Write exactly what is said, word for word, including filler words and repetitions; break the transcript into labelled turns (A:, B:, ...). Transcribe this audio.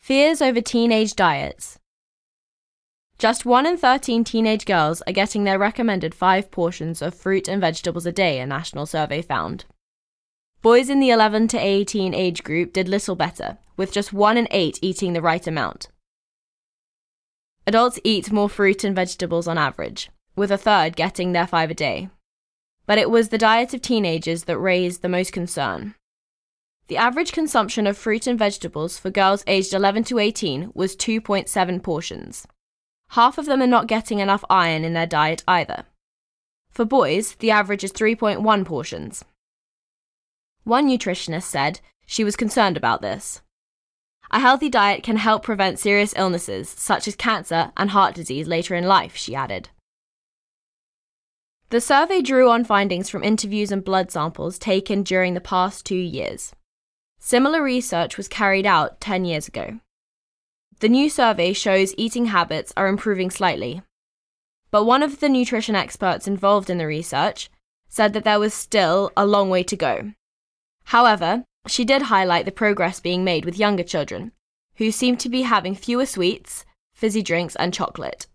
A: Fears over teenage diets. Just one in thirteen teenage girls are getting their recommended five portions of fruit and vegetables a day, a national survey found. Boys in the eleven to eighteen age group did little better, with just one in eight eating the right amount. Adults eat more fruit and vegetables on average, with a third getting their five a day. But it was the diet of teenagers that raised the most concern. The average consumption of fruit and vegetables for girls aged eleven to eighteen was two point seven portions. Half of them are not getting enough iron in their diet either. For boys, the average is three point one portions. One nutritionist said she was concerned about this. A healthy diet can help prevent serious illnesses such as cancer and heart disease later in life, she added. The survey drew on findings from interviews and blood samples taken during the past two years. Similar research was carried out ten years ago. The new survey shows eating habits are improving slightly. But one of the nutrition experts involved in the research said that there was still a long way to go. However, she did highlight the progress being made with younger children, who seem to be having fewer sweets, fizzy drinks, and chocolate.